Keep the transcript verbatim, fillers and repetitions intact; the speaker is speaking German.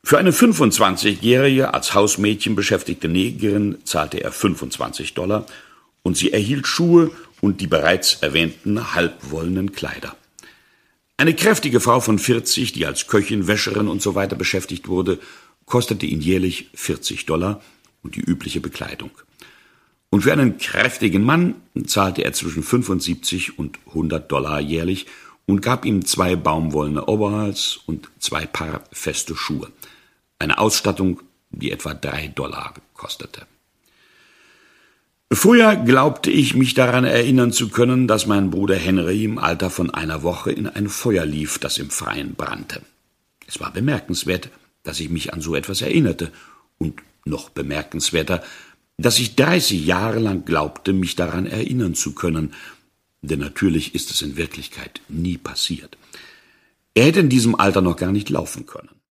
Für eine fünfundzwanzigjährige, als Hausmädchen beschäftigte Negerin zahlte er fünfundzwanzig Dollar und sie erhielt Schuhe und die bereits erwähnten halbwollenen Kleider. Eine kräftige Frau von vierzig, die als Köchin, Wäscherin und so weiter beschäftigt wurde, kostete ihn jährlich vierzig Dollar und die übliche Bekleidung. Und für einen kräftigen Mann zahlte er zwischen fünfundsiebzig und hundert Dollar jährlich und gab ihm zwei baumwollene Overalls und zwei Paar feste Schuhe. Eine Ausstattung, die etwa drei Dollar kostete. Früher glaubte ich, mich daran erinnern zu können, dass mein Bruder Henry im Alter von einer Woche in ein Feuer lief, das im Freien brannte. Es war bemerkenswert, dass ich mich an so etwas erinnerte, und noch bemerkenswerter, dass ich dreißig Jahre lang glaubte, mich daran erinnern zu können, denn natürlich ist es in Wirklichkeit nie passiert. Er hätte in diesem Alter noch gar nicht laufen können.